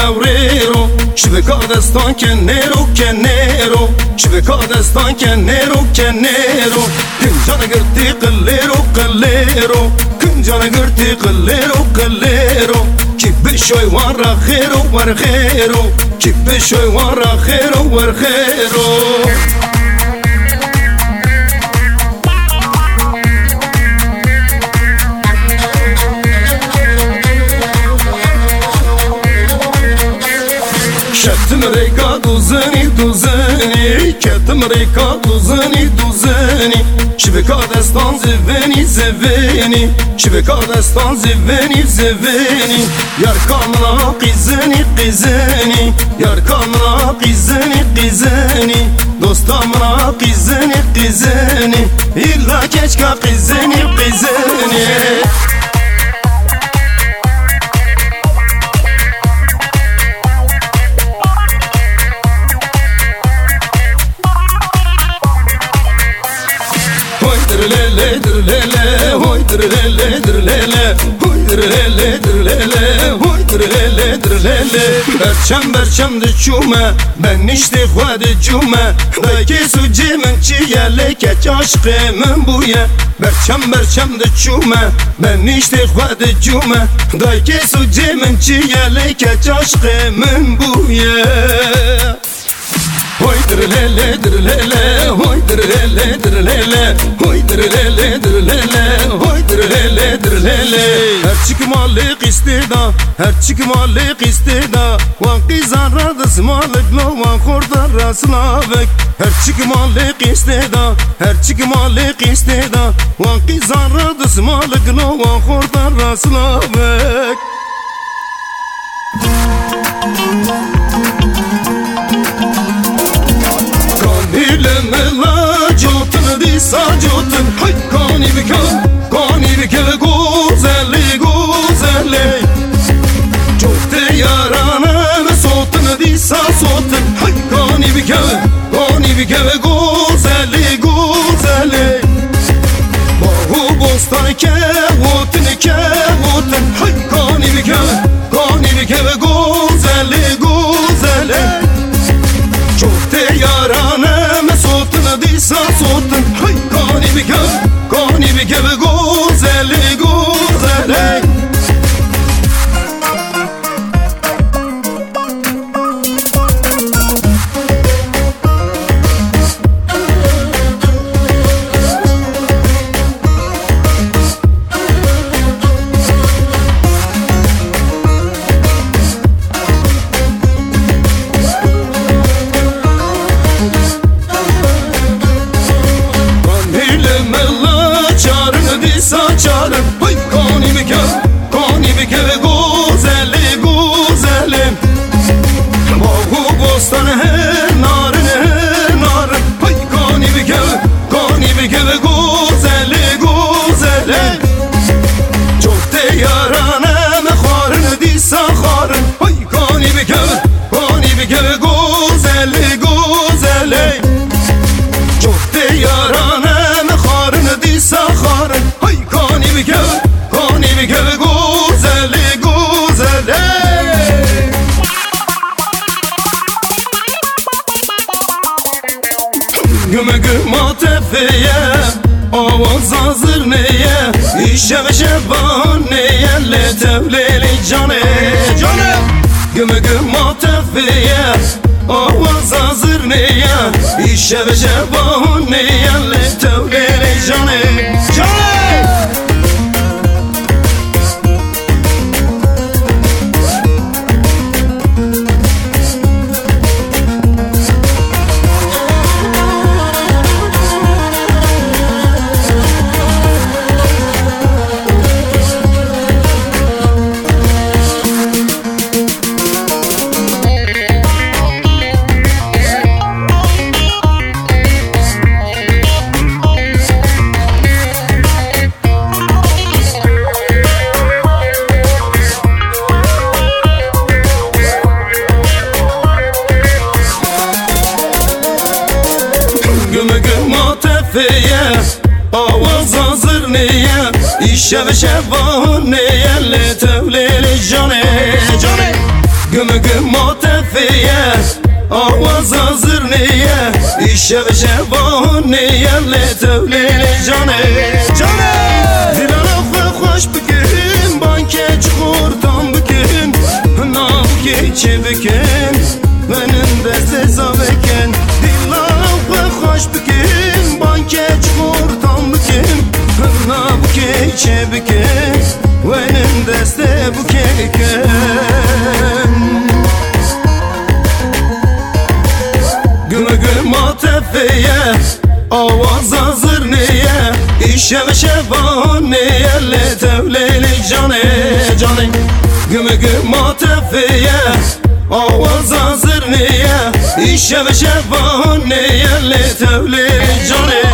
لوريرو شبكا دستان كنيرو كنيرو شبكا دستان كنيرو كنيرو كنجانا قرتي قليرو قليرو كنجانا قرتي قليرو قليرو كيف بشوي ورا خيرو ور خيرو كيف بشوي ورا خيرو ور خيرو كتم ريكا دوزني دوزني كتم ريكا دوزني دوزني شبكا دستان زفني زفني شبكا دستان زفني زفني يار كاملا قيزني قيزني يار كاملا قيزني قيزني دوستاملا قيزني قيزني إلا كشكا قيزني قيزني درلله درلله هوي درلله درلله هوي درلله درلله هوي درلله درلله برچم برچم دچومه ben işte خود جومه دکی سوجی من چیه لکه عشق من بویه برچم برچم دچومه ben işte خود جومه دکی سوجی من چیه لکه عشق من بویه Hoy dirlele dirlele hoy dirlele dirlele hoy dirlele dirlele hoy dirlele dirlele her çıkmalık istida her çıkmalık istida wan qizan radas malik lo wan khordar raslavek her çıkmalık istida her çıkmalık istida wan qizan radas malik lo wan khordar raslavek Mela jotun di sajotun hay kani bike güzelli güzelli Jotte yarana sotun di sotun hay kani bike güzelli güzelli Bahu bostan ke votun hay kani bike güzelli güzelli Jotte yarana sotun hay kani bike güzelli güzelli saçarım hay kani bike güzelli güzelli Bahu bostan her narın hay kani bike güzelli güzelli Çok de yaranım xarın disa xarın hay kani bike güzelli güzelli Çok de yaranım xarın disa xarın hay kani bike güzelli güzelli Güme güma tefeye avaz hazır neye İşe şeban neye le tevleli cane cane Güme güma tefeye avaz hazır neye İşe şeban neye le tevleli cane cane آواز hazır neye İşe ve şevvan neye Le tevleli cane cane Gümü güm atefiye Avaz hazır niye İşe ve şevahın niye Le tevlili canı Dilan ve hoş bugün Banke çukurdan bugün Nav geçi bugün Benim de size bugün Dilan ve hoş bugün Banke çukurdan bugün Nav geçi bugün Benim de size bugün Gümü güm atefiye Avaz hazır niye İşe ve şevahın niye Le tevlili canı Gümü güm atefiye Avaz hazır niye İşe ve şevahın niye Le tevlili canı